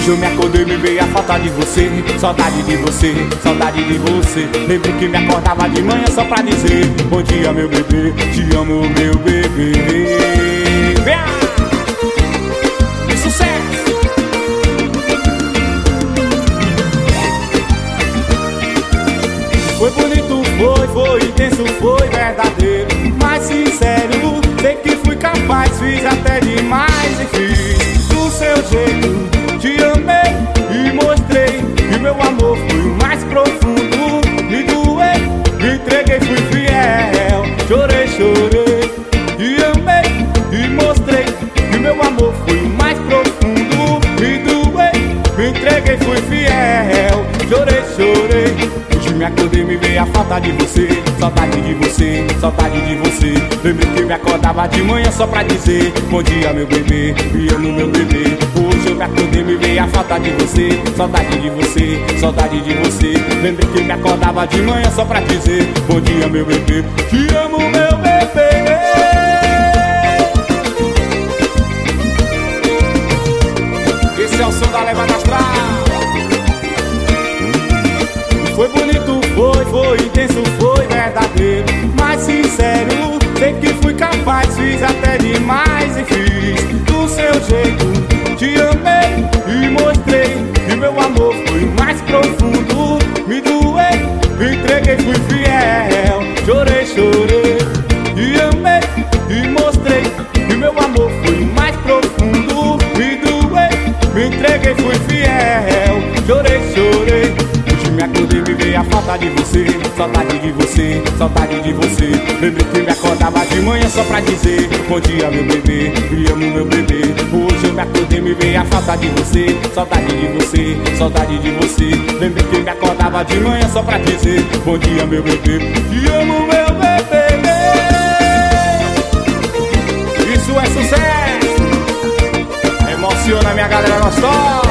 Hoje eu me acordei, me veio a falta de você. Saudade de você, saudade de você. Lembro que me acordava de manhã só pra dizer: bom dia meu bebê, te amo meu bebê. Que sucesso! Foi bonito, foi intenso, foi verdadeiro, mas sincero. Sei que fui capaz, fiz até demais e fiz do seu jeito. Te amei e mostrei que meu amor foi o mais profundo. Me doei, me entreguei, fui fiel. Chorei, chorei. Te amei e mostrei que meu amor foi o mais profundo. Me doei, me entreguei, fui fiel. Chorei, chorei. Hoje me acordei, me veio a falta de você. Saudade de você, saudade de você. Lembro que me acordava de manhã só pra dizer: bom dia meu bebê, me amo meu bebê. Hoje eu me acordei, me veio a falta de você. Saudade de você, saudade de você. Lembro que me acordava de manhã só pra dizer: bom dia meu bebê, te amo meu bebê. Esse é o som da levada astral. Foi bonito, foi intenso, foi verdadeiro, mas sincero. Sei que fui capaz, fiz até demais e fiz do seu jeito. Te amei e mostrei que meu amor foi o mais profundo. Me doei, me entreguei, fui fiel. Chorei, chorei. Te amei e mostrei que meu amor foi o mais profundo. Me doei, me entreguei, fui fiel. Chorei, chorei. Me acordei, me veio a falta de você. Saudade de você, saudade de você. Lembro que me acordava de manhã só pra dizer: bom dia meu bebê, me amo meu bebê. Hoje eu me acordei, me veio a falta de você. Saudade de você, saudade de você. Lembro que me acordava de manhã só pra dizer: bom dia meu bebê, te amo meu bebê. Isso é sucesso. Emociona minha galera gostosa.